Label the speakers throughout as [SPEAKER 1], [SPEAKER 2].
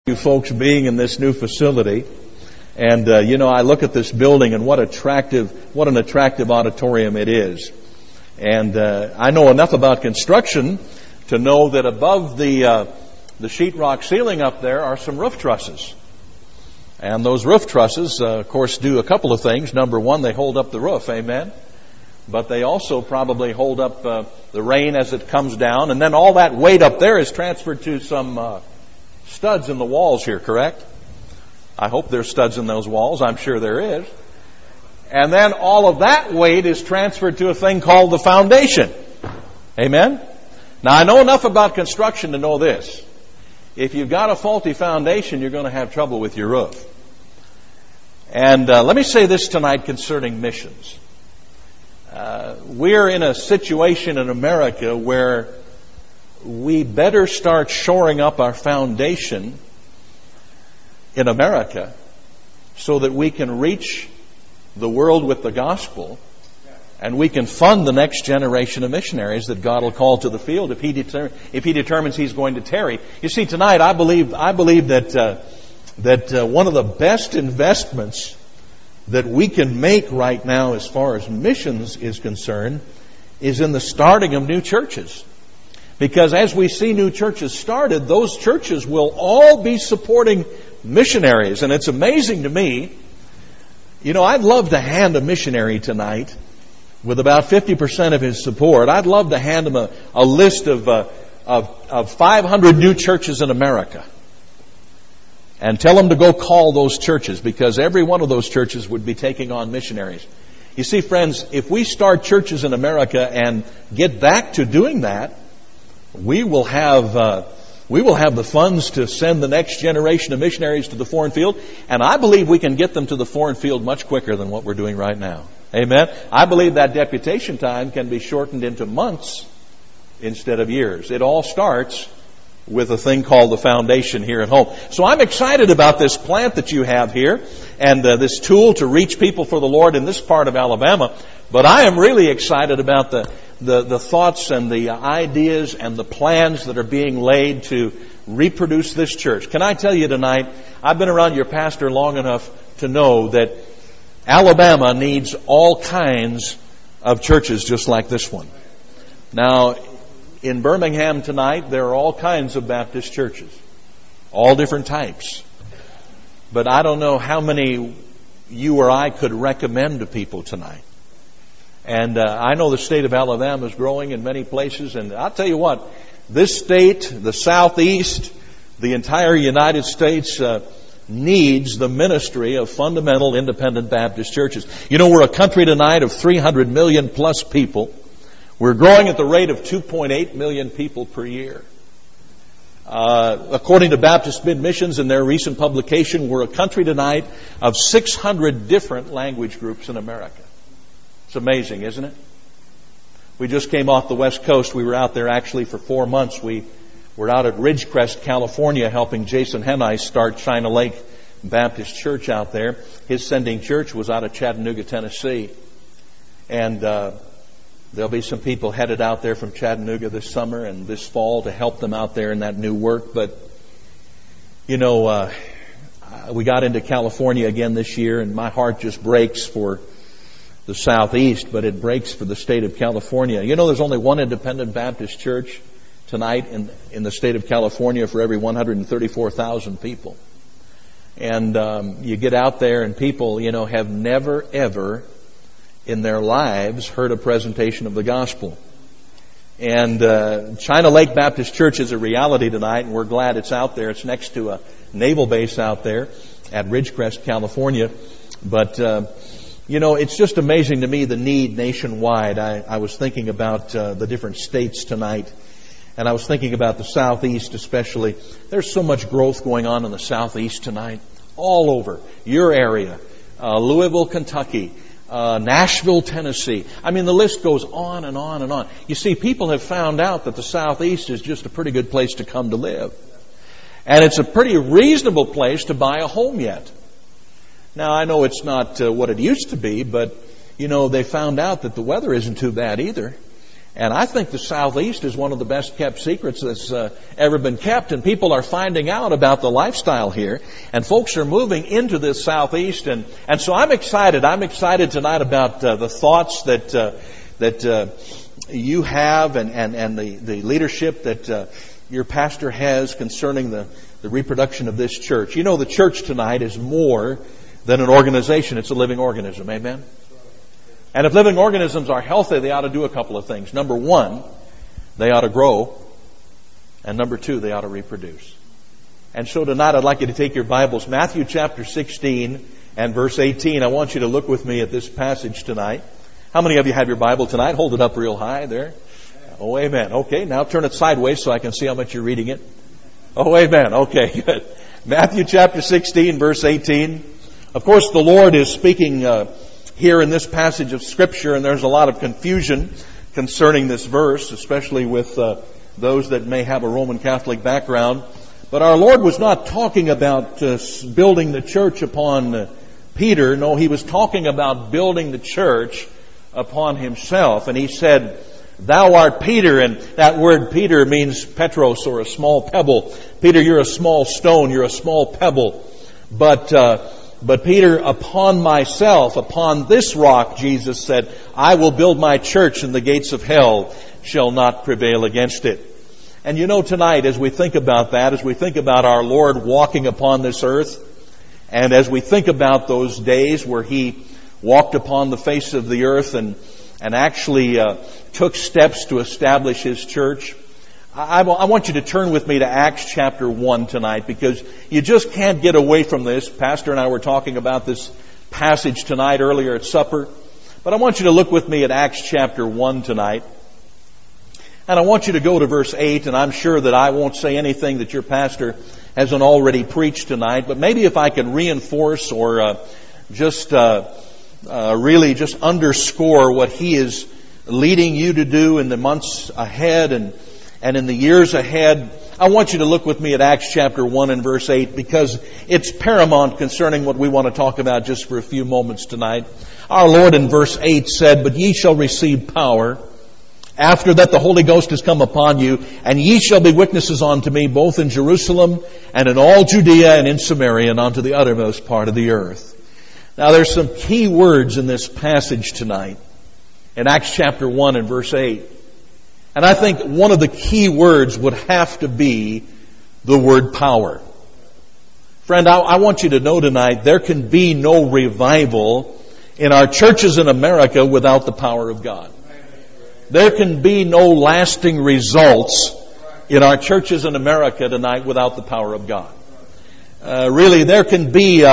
[SPEAKER 1] You folks being in this new facility, and I look at this building and what an attractive auditorium it is. And I know enough about construction to know that above the sheetrock ceiling up there are some roof trusses. And those roof trusses, of course, do a couple of things. Number one, they hold up the roof, amen? But they also probably hold up the rain as it comes down. And then all that weight up there is transferred to some studs in the walls here, correct? I hope there's studs in those walls. I'm sure there is. And then all of that weight is transferred to a thing called the foundation. Amen? Now, I know enough about construction to know this. If you've got a faulty foundation, you're going to have trouble with your roof. And let me say this tonight concerning missions. We're in a situation in America where we better start shoring up our foundation in America so that we can reach the world with the gospel and we can fund the next generation of missionaries that God will call to the field if He determines He's going to tarry. You see, tonight I believe that one of the best investments that we can make right now as far as missions is concerned is in the starting of new churches. Because as we see new churches started, those churches will all be supporting missionaries. And it's amazing to me. I'd love to hand a missionary tonight with about 50% of his support. I'd love to hand him a list of 500 new churches in America. And tell him to go call those churches, because every one of those churches would be taking on missionaries. You see, friends, if we start churches in America and get back to doing that, we will have the funds to send the next generation of missionaries to the foreign field, and I believe we can get them to the foreign field much quicker than what we're doing right now. Amen. I believe that deputation time can be shortened into months instead of years. It all starts with a thing called the foundation here at home. So I'm excited about this plant that you have here and this tool to reach people for the Lord in this part of Alabama. But I am really excited about the thoughts and the ideas and the plans that are being laid to reproduce this church. Can I tell you tonight, I've been around your pastor long enough to know that Alabama needs all kinds of churches just like this one. Now, in Birmingham tonight, there are all kinds of Baptist churches, all different types. But I don't know how many you or I could recommend to people tonight. And I know the state of Alabama is growing in many places. And I'll tell you what, this state, the Southeast, the entire United States needs the ministry of fundamental independent Baptist churches. We're a country tonight of 300 million plus people. We're growing at the rate of 2.8 million people per year. According to Baptist Mid-Missions in their recent publication, we're a country tonight of 600 different language groups in America. It's amazing, isn't it? We just came off the West Coast. We were out there actually for 4 months. We were out at Ridgecrest, California, helping Jason Hennice start China Lake Baptist Church out there. His sending church was out of Chattanooga, Tennessee. And there'll be some people headed out there from Chattanooga this summer and this fall to help them out there in that new work. But, we got into California again this year, and my heart just breaks for the Southeast, but it breaks for the state of California. There's only one independent Baptist church tonight in the state of California for every 134,000 people. And you get out there and people, have never, ever in their lives heard a presentation of the gospel. And China Lake Baptist Church is a reality tonight, and we're glad it's out there. It's next to a naval base out there at Ridgecrest, California. But it's just amazing to me, the need nationwide. I was thinking about the different states tonight, and I was thinking about the Southeast especially. There's so much growth going on in the Southeast tonight, all over your area, Louisville, Kentucky, Nashville, Tennessee. I mean, the list goes on and on and on. You see, people have found out that the Southeast is just a pretty good place to come to live. And it's a pretty reasonable place to buy a home yet. Now, I know it's not what it used to be, but, they found out that the weather isn't too bad either. And I think the Southeast is one of the best kept secrets that's ever been kept. And people are finding out about the lifestyle here. And folks are moving into this Southeast. And so I'm excited. I'm excited tonight about the thoughts that you have and the leadership that your pastor has concerning the reproduction of this church. You know, the church tonight is more than an organization. It's a living organism. Amen? And if living organisms are healthy, they ought to do a couple of things. Number one, they ought to grow. And number two, they ought to reproduce. And so tonight I'd like you to take your Bibles, Matthew chapter 16 and verse 18. I want you to look with me at this passage tonight. How many of you have your Bible tonight? Hold it up real high there. Oh, amen. Okay, now turn it sideways so I can see how much you're reading it. Oh, amen. Okay, good. Matthew chapter 16, verse 18. Of course, the Lord is speaking here in this passage of Scripture, and there's a lot of confusion concerning this verse, especially with those that may have a Roman Catholic background. But our Lord was not talking about building the church upon Peter. No, He was talking about building the church upon Himself. And He said, "Thou art Peter," and that word Peter means Petros, or a small pebble. Peter, you're a small stone, you're a small pebble. But Peter, upon myself, upon this rock, Jesus said, I will build my church, and the gates of hell shall not prevail against it. And you know, tonight, as we think about that, as we think about our Lord walking upon this earth, and as we think about those days where He walked upon the face of the earth and actually took steps to establish His church, I want you to turn with me to Acts chapter 1 tonight, because you just can't get away from this. Pastor and I were talking about this passage tonight earlier at supper. But I want you to look with me at Acts chapter 1 tonight. And I want you to go to verse 8, and I'm sure that I won't say anything that your pastor hasn't already preached tonight. But maybe if I can reinforce or really just underscore what he is leading you to do in the months ahead and in the years ahead, I want you to look with me at Acts chapter 1 and verse 8, because it's paramount concerning what we want to talk about just for a few moments tonight. Our Lord in verse 8 said, "But ye shall receive power after that the Holy Ghost has come upon you, and ye shall be witnesses unto me both in Jerusalem and in all Judea and in Samaria and unto the uttermost part of the earth." Now there's some key words in this passage tonight in Acts chapter 1 and verse 8. And I think one of the key words would have to be the word power. Friend, I want you to know tonight, there can be no revival in our churches in America without the power of God. There can be no lasting results in our churches in America tonight without the power of God. Really, there can be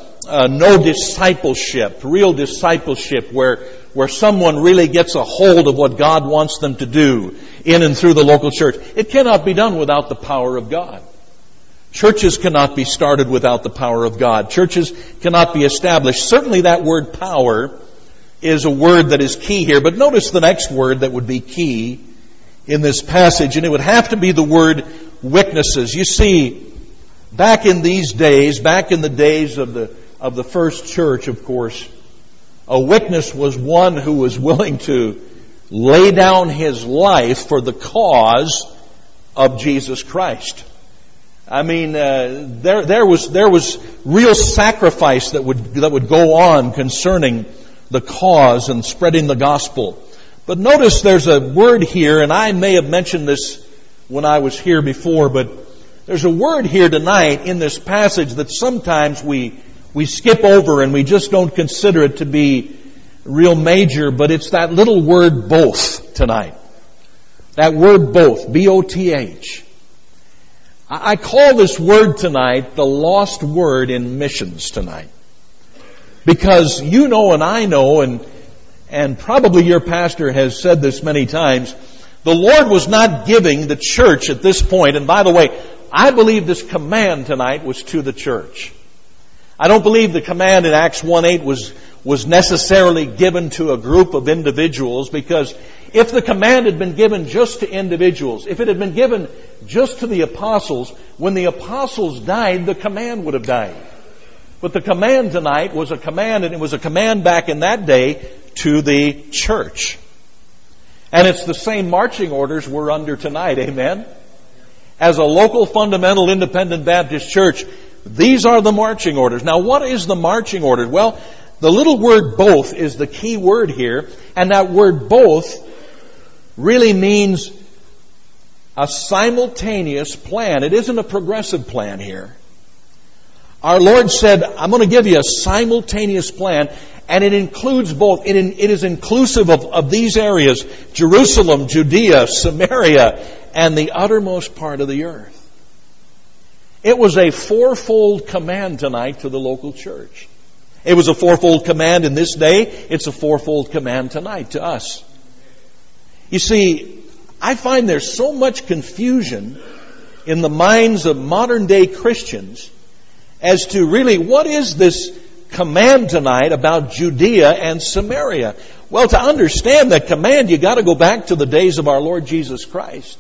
[SPEAKER 1] no discipleship, real discipleship, where someone really gets a hold of what God wants them to do in and through the local church. It cannot be done without the power of God. Churches cannot be started without the power of God. Churches cannot be established. Certainly that word power is a word that is key here. But notice the next word that would be key in this passage, and it would have to be the word witnesses. You see, back in these days, back in the days of the first church, of course, a witness was one who was willing to lay down his life for the cause of Jesus Christ. I mean, there was real sacrifice that would go on concerning the cause and spreading the gospel. But notice there's a word here, and I may have mentioned this when I was here before, but there's a word here tonight in this passage that sometimes we skip over and we just don't consider it to be real major, but it's that little word both tonight. That word both, B-O-T-H. I call this word tonight the lost word in missions tonight. Because you know and I know, and probably your pastor has said this many times, the Lord was not giving the church at this point, and by the way, I believe this command tonight was to the church. I don't believe the command in Acts 1:8 was necessarily given to a group of individuals, because if the command had been given just to individuals, if it had been given just to the apostles, when the apostles died, the command would have died. But the command tonight was a command, and it was a command back in that day to the church. And it's the same marching orders we're under tonight, amen? As a local fundamental independent Baptist church, these are the marching orders. Now, what is the marching order? Well, the little word both is the key word here, and that word both really means a simultaneous plan. It isn't a progressive plan here. Our Lord said, I'm going to give you a simultaneous plan, and it includes both. It is inclusive of these areas, Jerusalem, Judea, Samaria, and the uttermost part of the earth. It was a fourfold command tonight to the local church. It was a fourfold command in this day. It's a fourfold command tonight to us. You see, I find there's so much confusion in the minds of modern day Christians as to really what is this command tonight about Judea and Samaria. Well, to understand that command, you got to go back to the days of our Lord Jesus Christ.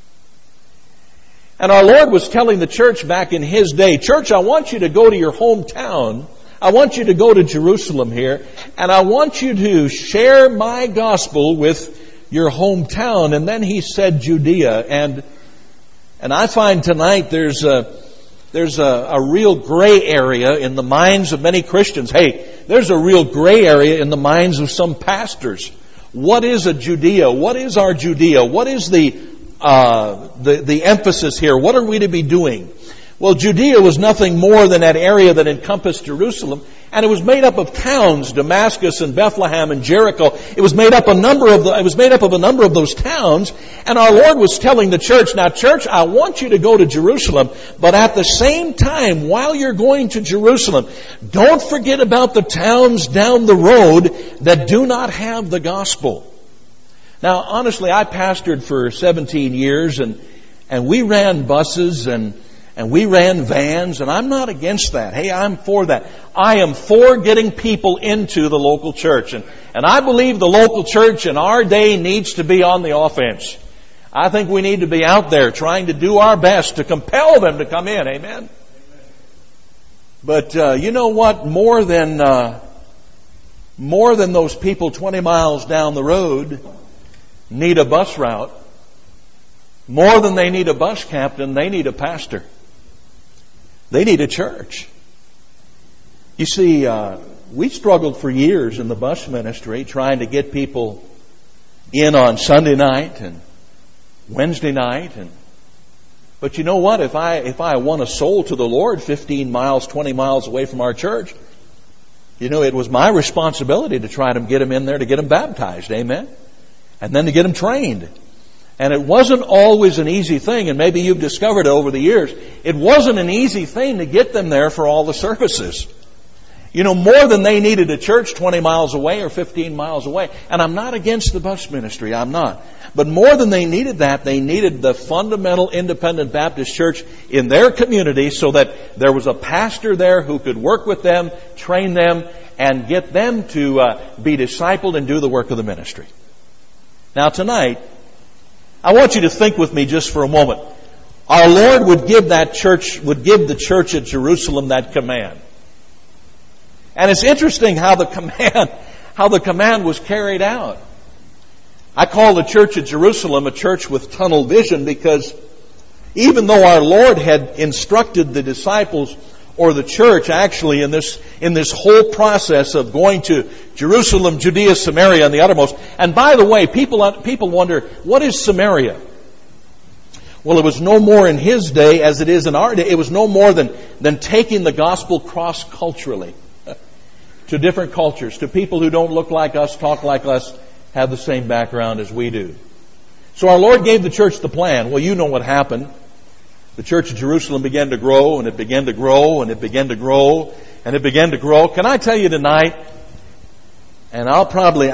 [SPEAKER 1] And our Lord was telling the church back in His day, church, I want you to go to your hometown. I want you to go to Jerusalem here, and I want you to share my gospel with your hometown. And then He said Judea, and I find tonight there's a real gray area in the minds of many Christians. Hey, there's a real gray area in the minds of some pastors. What is a Judea? What is our Judea? What is the emphasis here? What are we to be doing? Well, Judea was nothing more than that area that encompassed Jerusalem, and it was made up of towns, Damascus and Bethlehem and Jericho. It was made up of a number of those towns, and our Lord was telling the church, now church, I want you to go to Jerusalem, but at the same time, while you're going to Jerusalem, don't forget about the towns down the road that do not have the gospel. Now, honestly, I pastored for 17 years, and we ran buses and we ran vans, and I'm not against that. Hey, I'm for that. I am for getting people into the local church. And I believe the local church in our day needs to be on the offense. I think we need to be out there trying to do our best to compel them to come in. Amen? But you know what? More than those people 20 miles down the road need a bus route. More than they need a bus captain, they need a pastor. They need a church. You see, we struggled for years in the bus ministry trying to get people in on Sunday night and Wednesday night. But you know what? If I won a soul to the Lord 15 miles, 20 miles away from our church, you know, it was my responsibility to try to get them in there, to get them baptized. Amen? And then to get them trained. And it wasn't always an easy thing, and maybe you've discovered it over the years. It wasn't an easy thing to get them there for all the services. You know, more than they needed a church 20 miles away or 15 miles away. And I'm not against the bus ministry, I'm not. But more than they needed that, they needed the fundamental independent Baptist church in their community so that there was a pastor there who could work with them, train them, and get them to be discipled and do the work of the ministry. Now tonight, I want you to think with me just for a moment. Our Lord would give the church at Jerusalem that command. And it's interesting how the command was carried out. I call the church at Jerusalem a church with tunnel vision because even though our Lord had instructed the disciples or the church actually in this whole process of going to Jerusalem, Judea, Samaria, and the uttermost. And by the way, people wonder, what is Samaria? Well, it was no more in His day as it is in our day. It was no more than taking the gospel cross-culturally to different cultures, to people who don't look like us, talk like us, have the same background as we do. So our Lord gave the church the plan. Well, you know what happened. The church of Jerusalem began to grow, and it began to grow, and it began to grow, and it began to grow. Can I tell you tonight, and I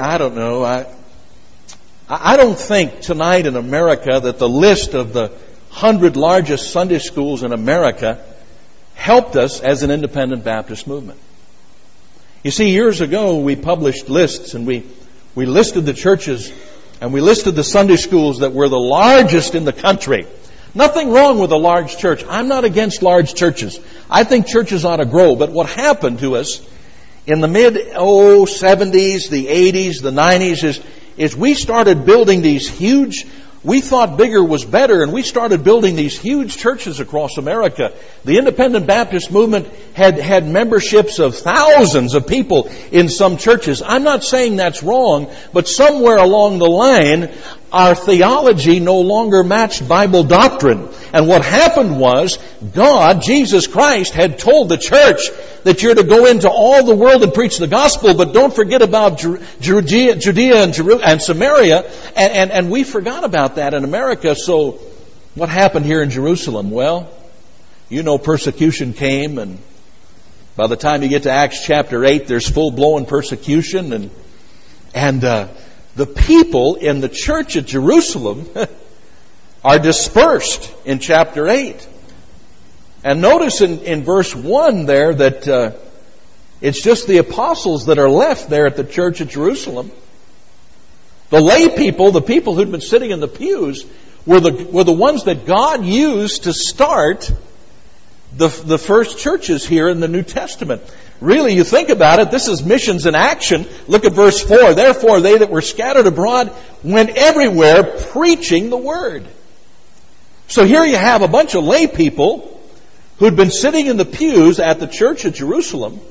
[SPEAKER 1] don't think tonight in America that the list of the 100 largest Sunday schools in America helped us as an independent Baptist movement. You see, years ago we published lists, and we listed the churches, and we listed the Sunday schools that were the largest in the country. Nothing wrong with a large church. I'm not against large churches. I think churches ought to grow. But what happened to us in the mid-70s, the 80s, the 90s is we started building these huge, we thought bigger was better, and we started building these huge churches across America. The Independent Baptist movement had memberships of thousands of people in some churches. I'm not saying that's wrong, but somewhere along the line, our theology no longer matched Bible doctrine. And what happened was, God, Jesus Christ, had told the church that you're to go into all the world and preach the gospel, but don't forget about Judea and Samaria. And we forgot about that in America. So what happened here in Jerusalem? Well, you know, persecution came, and by the time you get to Acts chapter 8, there's full-blown persecution, and the people in the church at Jerusalem are dispersed in chapter 8. And notice in verse 1 there that it's just the apostles that are left there at the church at Jerusalem. The lay people, the people who'd been sitting in the pews, were the ones that God used to start the first churches here in the New Testament. Really, you think about it, this is missions in action. Look at verse 4. Therefore, they that were scattered abroad went everywhere preaching the word. So here you have a bunch of lay people who'd been sitting in the pews at the church at Jerusalem.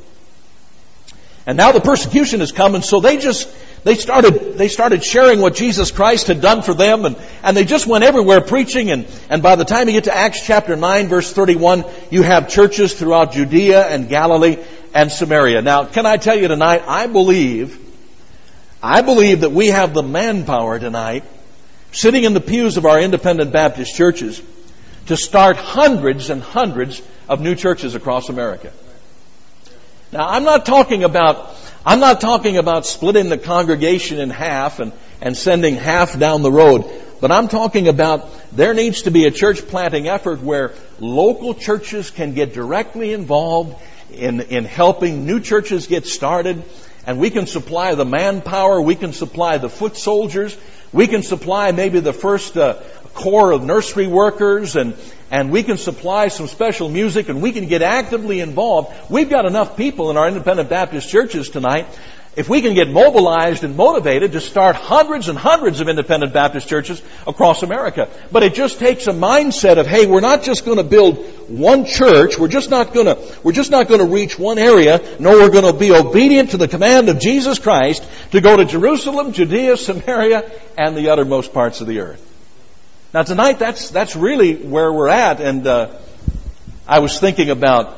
[SPEAKER 1] And now the persecution has come, and so they started sharing what Jesus Christ had done for them, and they just went everywhere preaching, and by the time you get to Acts chapter 9, verse 31, you have churches throughout Judea and Galilee and Samaria. Now, can I tell you tonight, I believe that we have the manpower tonight, sitting in the pews of our independent Baptist churches, to start hundreds and hundreds of new churches across America. Now, I'm not talking about splitting the congregation in half and sending half down the road. But I'm talking about there needs to be a church planting effort where local churches can get directly involved in helping new churches get started. And we can supply the manpower, we can supply the foot soldiers, we can supply maybe the first corps of nursery workers, and we can supply some special music, and we can get actively involved. We've got enough people in our independent Baptist churches tonight. If we can get mobilized and motivated to start hundreds and hundreds of independent Baptist churches across America. But it just takes a mindset of, hey, we're not just going to build one church. We're just not going to reach one area. No, we're going to be obedient to the command of Jesus Christ to go to Jerusalem, Judea, Samaria, and the uttermost parts of the earth. Now tonight, that's really where we're at. And I was thinking about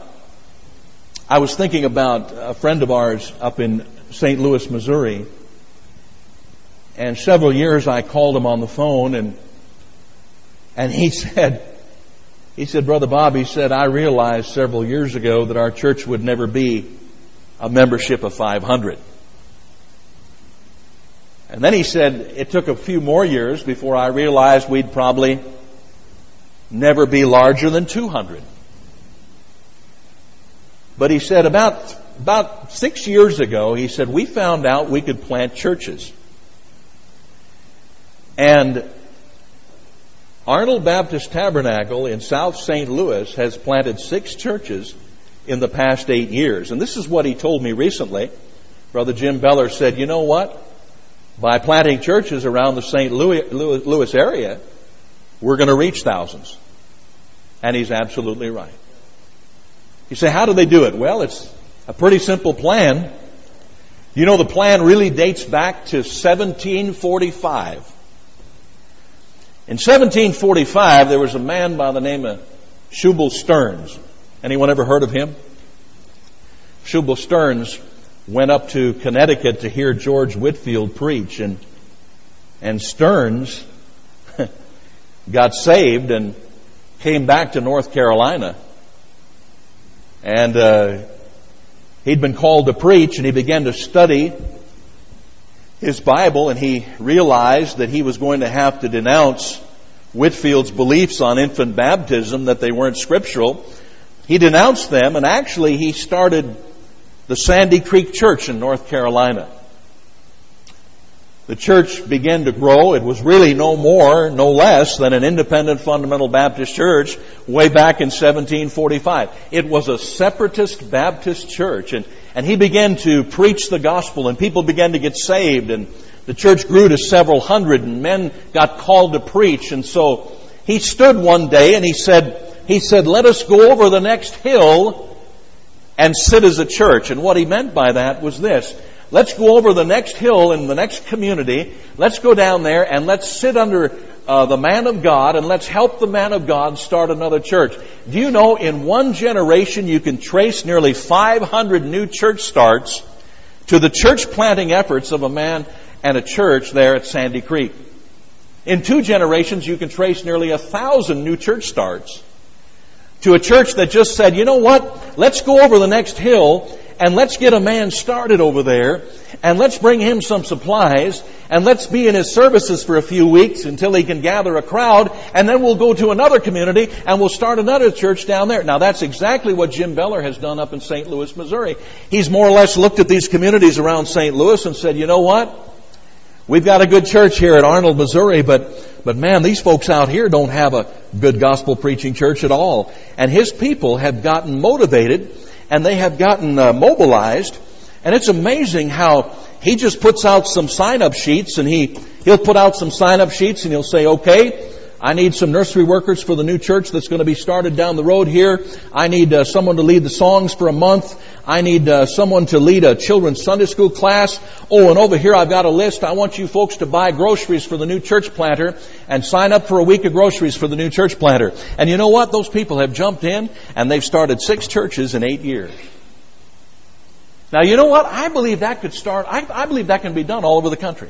[SPEAKER 1] a friend of ours up in St. Louis, Missouri. And several years I called him on the phone, and he said, Brother Bob, he said, I realized several years ago that our church would never be a membership of 500. And then he said, it took a few more years before I realized we'd probably never be larger than 200. But he said about 6 years ago, he said, we found out we could plant churches. And Arnold Baptist Tabernacle in South St. Louis has planted 6 churches in the past 8 years. And this is what he told me recently. Brother Jim Beller said, you know what? By planting churches around the St. Louis area, we're going to reach thousands. And he's absolutely right. You say, how do they do it? Well, it's a pretty simple plan. You know, the plan really dates back to 1745. In 1745, there was a man by the name of Shubal Stearns. Anyone ever heard of him? Shubal Stearns went up to Connecticut to hear George Whitefield preach, and Stearns got saved and came back to North Carolina. And he'd been called to preach, and he began to study his Bible, and he realized that he was going to have to denounce Whitefield's beliefs on infant baptism, that they weren't scriptural. He denounced them, and actually he started the Sandy Creek Church in North Carolina. The church began to grow. It was really no more, no less than an independent fundamental Baptist church way back in 1745. It was a separatist Baptist church, and he began to preach the gospel, and people began to get saved, and The church grew to several hundred, and men got called to preach. And so he stood one day and he said, let us go over the next hill and sit as a church. And what he meant by that was this: let's go over the next hill in the next community. Let's go down there and let's sit under the man of God, and let's help the man of God start another church. Do you know, in one generation you can trace nearly 500 new church starts to the church planting efforts of a man and a church there at Sandy Creek. In 2 generations you can trace nearly 1,000 new church starts to a church that just said, you know what, let's go over the next hill and let's get a man started over there, and let's bring him some supplies, and let's be in his services for a few weeks until he can gather a crowd, and then we'll go to another community and we'll start another church down there. Now that's exactly what Jim Beller has done up in St. Louis, Missouri. He's more or less looked at these communities around St. Louis and said, you know what? We've got a good church here at Arnold, Missouri, but man, these folks out here don't have a good gospel preaching church at all. And his people have gotten motivated, and they have gotten mobilized. And it's amazing how he just puts out some sign-up sheets, and he'll put out some sign-up sheets and he'll say, okay, I need some nursery workers for the new church that's going to be started down the road here. I need someone to lead the songs for a month. I need someone to lead a children's Sunday school class. Oh, and over here I've got a list. I want you folks to buy groceries for the new church planter and sign up for a week of groceries for the new church planter. And you know what? Those people have jumped in and they've started 6 churches in 8 years. Now, you know what? I believe that could start. I believe that can be done all over the country.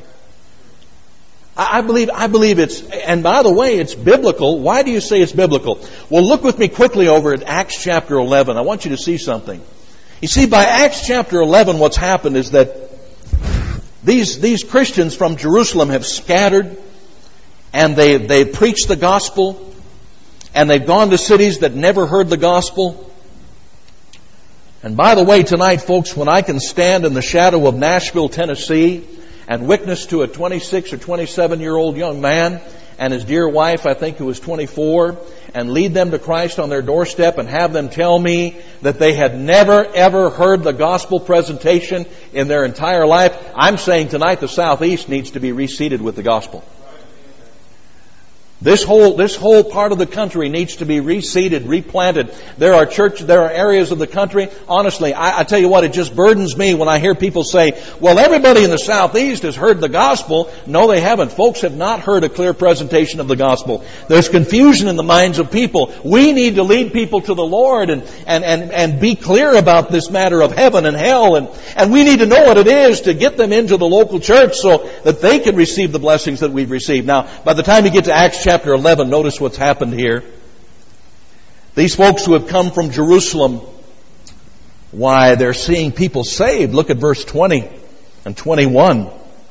[SPEAKER 1] I believe it's, and by the way, it's biblical. Why do you say it's biblical? Well, look with me quickly over at Acts chapter 11. I want you to see something. You see, by Acts chapter 11, what's happened is that these Christians from Jerusalem have scattered, and they've preached the gospel, and they've gone to cities that never heard the gospel. And by the way, tonight, folks, when I can stand in the shadow of Nashville, Tennessee, and witness to a 26 or 27-year-old young man and his dear wife, I think, who was 24, and lead them to Christ on their doorstep and have them tell me that they had never, ever heard the gospel presentation in their entire life, I'm saying tonight the Southeast needs to be reseated with the gospel. This whole part of the country needs to be reseeded, replanted. There are areas of the country, honestly, I tell you what, it just burdens me when I hear people say, well, everybody in the Southeast has heard the gospel. No, they haven't. Folks have not heard a clear presentation of the gospel. There's confusion in the minds of people. We need to lead people to the Lord and be clear about this matter of heaven and hell, and we need to know what it is to get them into the local church so that they can receive the blessings that we've received. Now, by the time you get to Acts chapter 11, notice what's happened here. These folks who have come from Jerusalem, why, they're seeing people saved. Look at verse 20 and 21.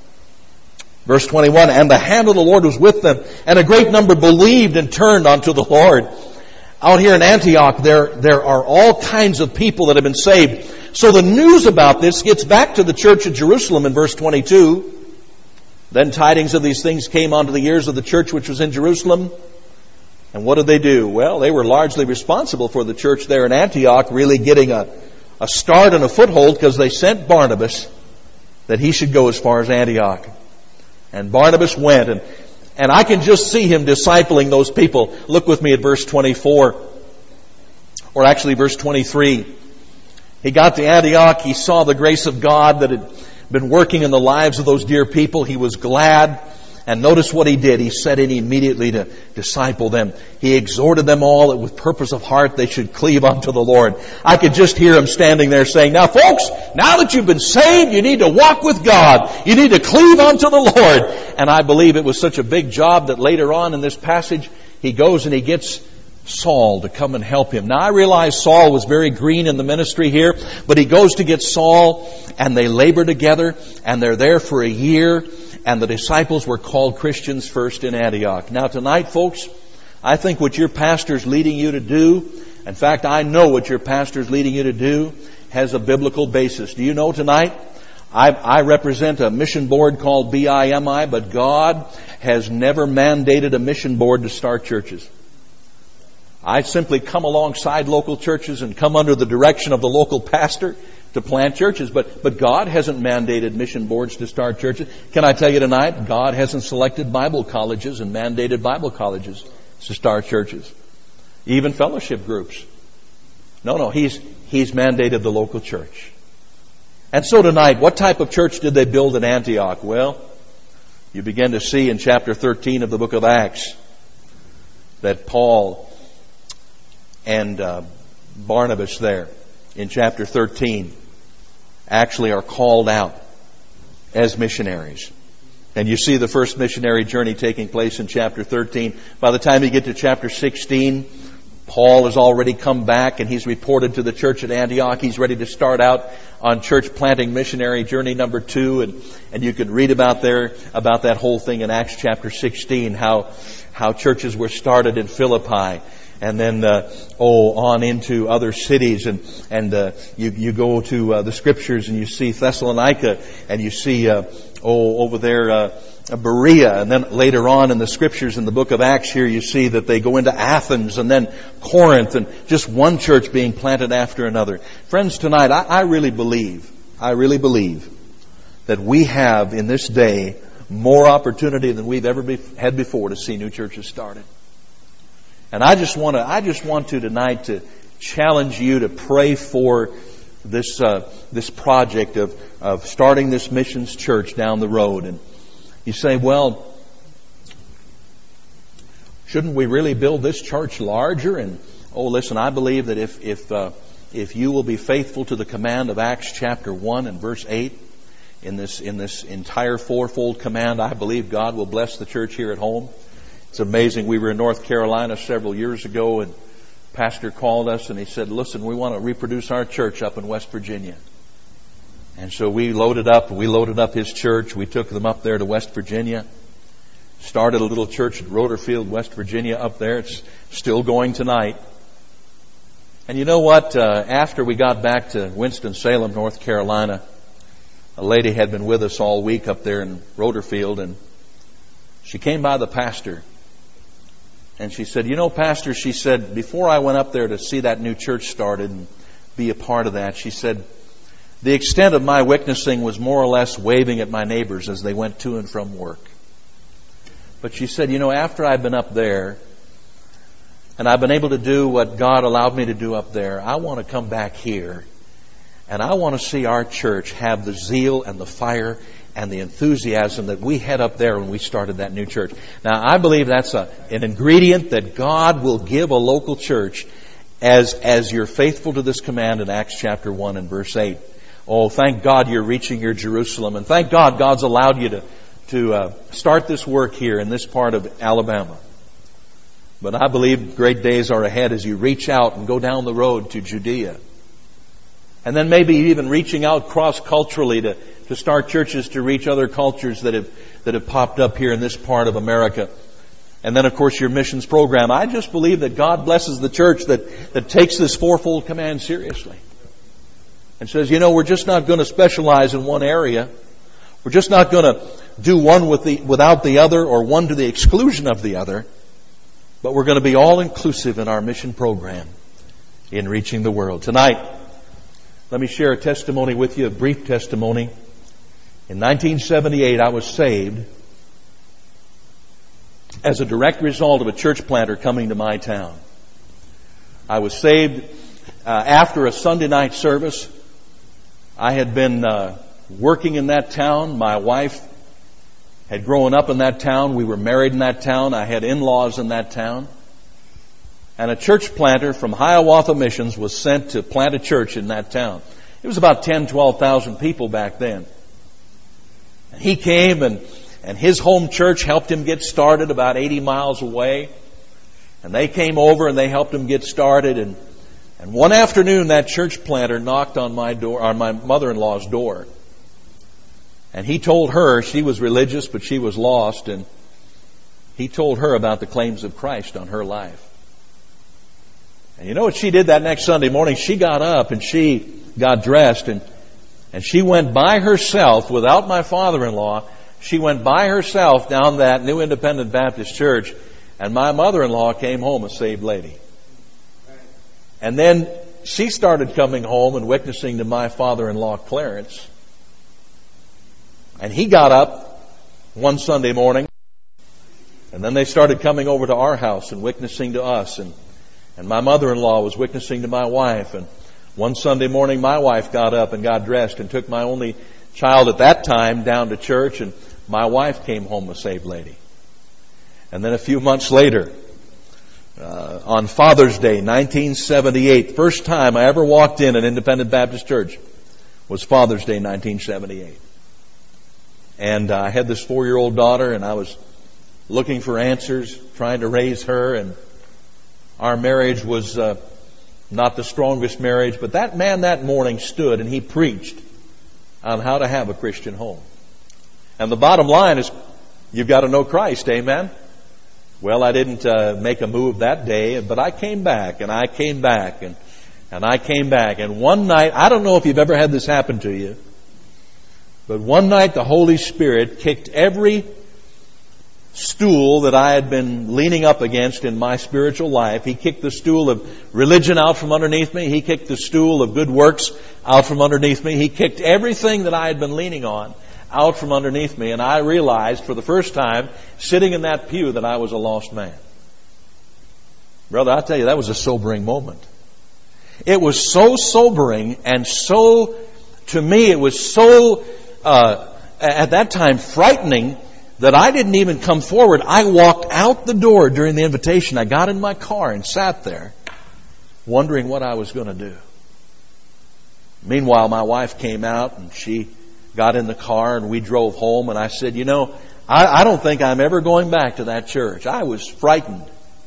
[SPEAKER 1] Verse 21, and the hand of the Lord was with them, and a great number believed and turned unto the Lord. Out here in Antioch, there are all kinds of people that have been saved. So the news about this gets back to the church at Jerusalem in verse 22. Then tidings of these things came onto the ears of the church which was in Jerusalem. And what did they do? Well, they were largely responsible for the church there in Antioch really getting a start and a foothold, because they sent Barnabas that he should go as far as Antioch. And Barnabas went, and I can just see him discipling those people. Look with me at verse 24, or actually verse 23. He got to Antioch, he saw the grace of God that had been working in the lives of those dear people. He was glad. And notice what he did. He set in immediately to disciple them. He exhorted them all that with purpose of heart they should cleave unto the Lord. I could just hear him standing there saying, now folks, now that you've been saved, you need to walk with God. You need to cleave unto the Lord. And I believe it was such a big job that later on in this passage, he goes and he gets Saul to come and help him. Now I realize Saul was very green in the ministry here, but he goes to get Saul, and they labor together, and they're there for a year, and the disciples were called Christians first in Antioch. Now tonight, folks, I think what your pastor's leading you to do, in fact, I know what your pastor's leading you to do, has a biblical basis. Do you know tonight? I represent a mission board called BIMI, but God has never mandated a mission board to start churches. I simply come alongside local churches and come under the direction of the local pastor to plant churches. But God hasn't mandated mission boards to start churches. Can I tell you tonight, God hasn't selected Bible colleges and mandated Bible colleges to start churches. Even fellowship groups. No, He's mandated the local church. And so tonight, what type of church did they build in Antioch? Well, you begin to see in chapter 13 of the book of Acts that Paul and Barnabas there in chapter 13 actually are called out as missionaries. And you see the first missionary journey taking place in chapter 13. By the time you get to chapter 16, Paul has already come back and he's reported to the church at Antioch. He's ready to start out on church planting missionary journey number 2. And you can read about that whole thing in Acts chapter 16, how churches were started in Philippi. And then, on into other cities. And you go to the scriptures and you see Thessalonica and you see, over there, Berea. And then later on in the scriptures in the book of Acts here, you see that they go into Athens and then Corinth, and just one church being planted after another. Friends, tonight, I really believe that we have in this day more opportunity than we've ever had before to see new churches started. And I just want to tonight to challenge you to pray for this project of starting this missions church down the road. And you say, well, shouldn't we really build this church larger? And listen, I believe that if you will be faithful to the command of Acts chapter 1 and verse 8, in this entire fourfold command, I believe God will bless the church here at home. It's amazing. We were in North Carolina several years ago, and pastor called us and he said, listen, we want to reproduce our church up in West Virginia. And so we loaded up his church. We took them up there to West Virginia. Started a little church at Rotherfield, West Virginia up there. It's still going tonight. And you know what? After we got back to Winston-Salem, North Carolina, a lady had been with us all week up there in Rotherfield, and she came by the pastor. And she said, Pastor, she said, before I went up there to see that new church started and be a part of that, she said, the extent of my witnessing was more or less waving at my neighbors as they went to and from work. But she said, after I've been up there and I've been able to do what God allowed me to do up there, I want to come back here and I want to see our church have the zeal and the fire and the enthusiasm that we had up there when we started that new church. Now, I believe that's an ingredient that God will give a local church as you're faithful to this command in Acts chapter 1 and verse 8. Oh, thank God you're reaching your Jerusalem, and thank God God's allowed you to start this work here in this part of Alabama. But I believe great days are ahead as you reach out and go down the road to Judea. And then maybe even reaching out cross-culturally to start churches to reach other cultures that have popped up here in this part of America. And then, of course, your missions program. I just believe that God blesses the church that takes this fourfold command seriously. And says, we're just not going to specialize in one area. We're just not going to do one without the other, or one to the exclusion of the other. But we're going to be all-inclusive in our mission program in reaching the world. Tonight, let me share a testimony with you, a brief testimony. In 1978, I was saved as a direct result of a church planter coming to my town. I was saved after a Sunday night service. I had been working in that town. My wife had grown up in that town. We were married in that town. I had in-laws in that town. And a church planter from Hiawatha Missions was sent to plant a church in that town. It was about 12,000 people back then. And he came and his home church helped him get started about 80 miles away. And they came over and they helped him get started. And one afternoon, that church planter knocked on my door, on my mother-in-law's door. And he told her, she was religious, but she was lost, and he told her about the claims of Christ on her life. And you know what she did that next Sunday morning? She got up and she got dressed and she went by herself without my father-in-law. She went by herself down that New Independent Baptist Church, and my mother-in-law came home a saved lady. And then she started coming home and witnessing to my father-in-law, Clarence. And he got up one Sunday morning, and then they started coming over to our house and witnessing to us. And my mother-in-law was witnessing to my wife. And one Sunday morning, my wife got up and got dressed and took my only child at that time down to church, and my wife came home a saved lady. And then a few months later, on Father's Day, 1978, first time I ever walked in an Independent Baptist church was Father's Day, 1978. And I had this 4-year-old daughter, and I was looking for answers, trying to raise her, and our marriage was not the strongest marriage, but that man that morning stood and he preached on how to have a Christian home. And the bottom line is, you've got to know Christ, amen? Well, I didn't make a move that day, but I came back, and I came back, and I came back. And one night, I don't know if you've ever had this happen to you, but one night the Holy Spirit kicked every stool that I had been leaning up against in my spiritual life. He kicked the stool of religion out from underneath me. He kicked the stool of good works out from underneath me. He kicked everything that I had been leaning on out from underneath me. And I realized for the first time, sitting in that pew, that I was a lost man. Brother, I'll tell you, that was a sobering moment. It was so sobering, and so, to me, it was so, at that time, frightening, that I didn't even come forward. I walked out the door during the invitation. I got in my car and sat there, wondering what I was going to do. Meanwhile, my wife came out, and she got in the car, and we drove home, and I said, I don't think I'm ever going back to that church. I was frightened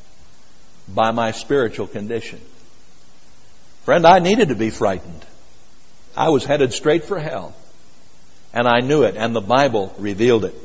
[SPEAKER 1] by my spiritual condition. Friend, I needed to be frightened. I was headed straight for hell. And I knew it, and the Bible revealed it.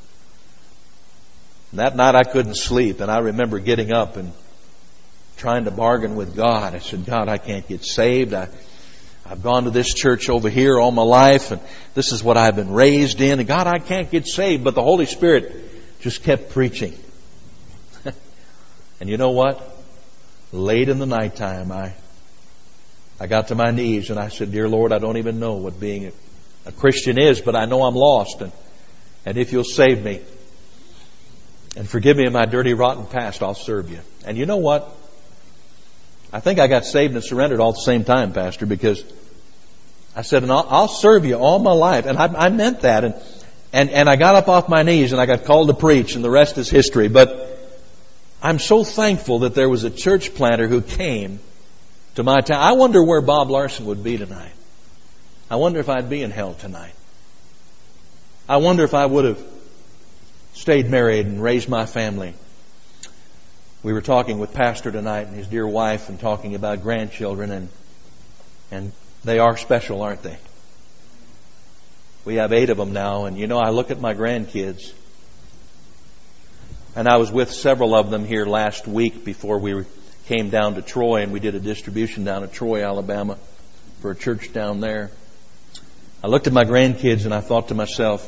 [SPEAKER 1] And that night I couldn't sleep, and I remember getting up and trying to bargain with God. I said, God, I can't get saved. I've gone to this church over here all my life, and this is what I've been raised in. And God, I can't get saved. But the Holy Spirit just kept preaching. And you know what? Late in the nighttime, I got to my knees and I said, Dear Lord, I don't even know what being a Christian is, but I know I'm lost. And if you'll save me and forgive me of my dirty, rotten past, I'll serve you. And you know what? I think I got saved and surrendered all at the same time, Pastor, because I said, and I'll serve you all my life. And I meant that. And I got up off my knees and I got called to preach, and the rest is history. But I'm so thankful that there was a church planter who came to my town. I wonder where Bob Larson would be tonight. I wonder if I'd be in hell tonight. I wonder if I would have stayed married and raised my family. We were talking with Pastor tonight and his dear wife, and talking about grandchildren, and they are special, aren't they? We have 8 of them now, and I look at my grandkids, and I was with several of them here last week before we came down to Troy, and we did a distribution down at Troy, Alabama, for a church down there. I looked at my grandkids and I thought to myself,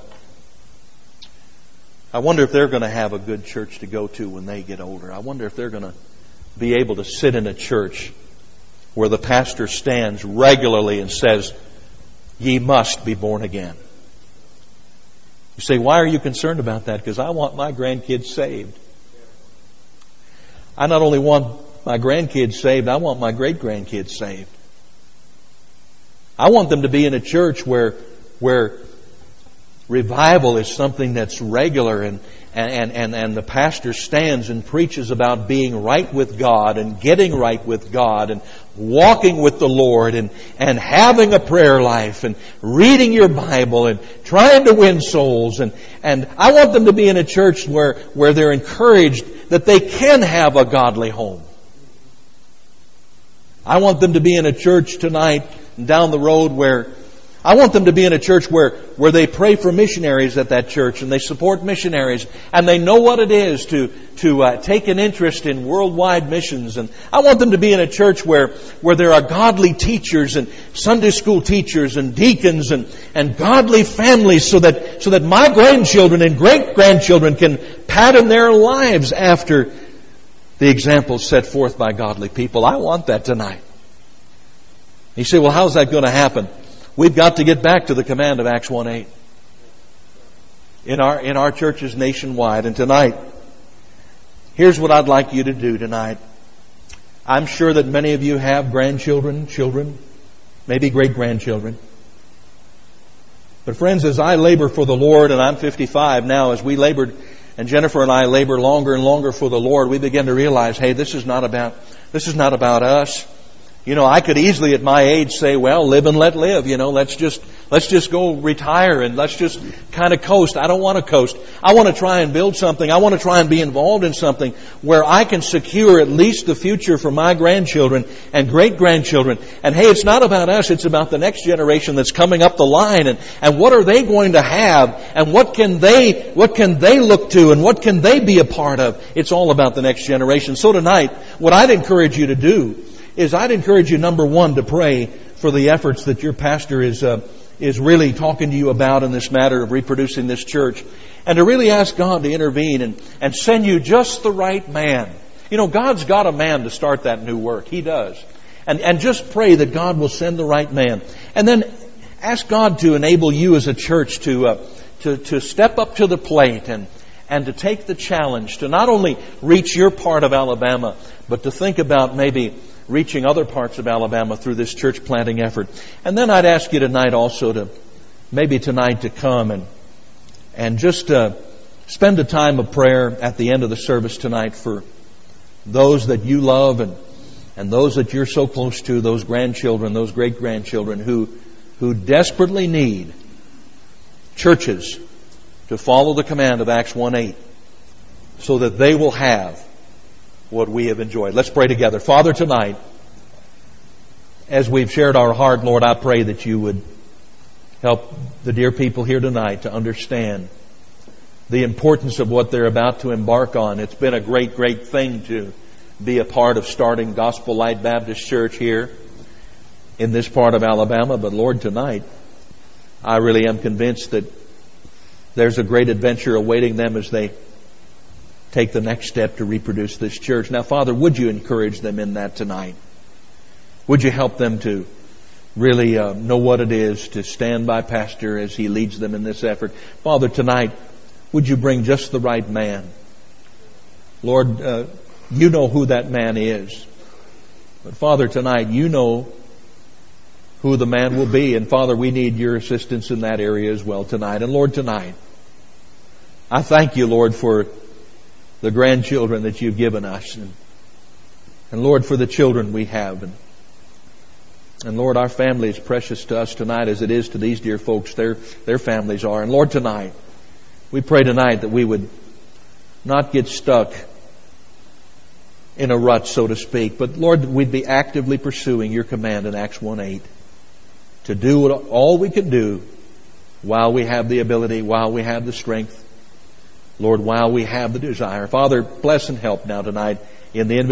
[SPEAKER 1] I wonder if they're going to have a good church to go to when they get older. I wonder if they're going to be able to sit in a church where the pastor stands regularly and says, ye must be born again. You say, why are you concerned about that? Because I want my grandkids saved. I not only want my grandkids saved, I want my great-grandkids saved. I want them to be in a church where revival is something that's regular, and the pastor stands and preaches about being right with God and getting right with God and walking with the Lord and having a prayer life and reading your Bible and trying to win souls. And I want them to be in a church where they're encouraged that they can have a godly home. I want them to be in a church tonight down the road where they pray for missionaries at that church, and they support missionaries, and they know what it is to take an interest in worldwide missions. And I want them to be in a church where there are godly teachers and Sunday school teachers and deacons and godly families, so that my grandchildren and great-grandchildren can pattern their lives after the examples set forth by godly people. I want that tonight. You say, well, how's that going to happen? We've got to get back to the command of Acts 1:8 in our churches nationwide. And tonight, here's what I'd like you to do tonight. I'm sure that many of you have grandchildren, children, maybe great-grandchildren. But friends, as I labor for the Lord, and I'm 55 now, as we labored, and Jennifer and I labor longer and longer for the Lord, we begin to realize, hey, this is not about us. You know, I could easily at my age say, well, live and let live. You know, let's just go retire and let's just kind of coast. I don't want to coast. I want to try and build something. I want to try and be involved in something where I can secure at least the future for my grandchildren and great-grandchildren. And hey, it's not about us. It's about the next generation that's coming up the line. And what are they going to have? And what can they look to? And what can they be a part of? It's all about the next generation. So tonight, what I'd encourage you to do is I'd encourage you, number one, to pray for the efforts that your pastor is really talking to you about in this matter of reproducing this church, and to really ask God to intervene and send you just the right man. You know, God's got a man to start that new work. He does. And just pray that God will send the right man. And then ask God to enable you as a church to step up to the plate and to take the challenge to not only reach your part of Alabama, but to think about maybe reaching other parts of Alabama through this church planting effort. And then I'd ask you tonight also to come and just spend a time of prayer at the end of the service tonight for those that you love and those that you're so close to, those grandchildren, those great-grandchildren who desperately need churches to follow the command of Acts 1:8 so that they will have what we have enjoyed. Let's pray together. Father, tonight, as we've shared our heart, Lord, I pray that you would help the dear people here tonight to understand the importance of what they're about to embark on. It's been a great, great thing to be a part of starting Gospel Light Baptist Church here in this part of Alabama. But Lord, tonight, I really am convinced that there's a great adventure awaiting them as they take the next step to reproduce this church. Now, Father, would you encourage them in that tonight? Would you help them to really know what it is to stand by Pastor as he leads them in this effort? Father, tonight, would you bring just the right man? Lord, you know who that man is. But Father, tonight, you know who the man will be. And Father, we need your assistance in that area as well tonight. And Lord, tonight, I thank you, Lord, for the grandchildren that you've given us. And Lord, for the children we have. And Lord, our family is precious to us tonight as it is to these dear folks. Their families are. And Lord, tonight, we pray tonight that we would not get stuck in a rut, so to speak. But Lord, we'd be actively pursuing your command in Acts 1:8 to do all we can do while we have the ability, while we have the strength. Lord, while we have the desire. Father, bless and help now tonight in the invitation.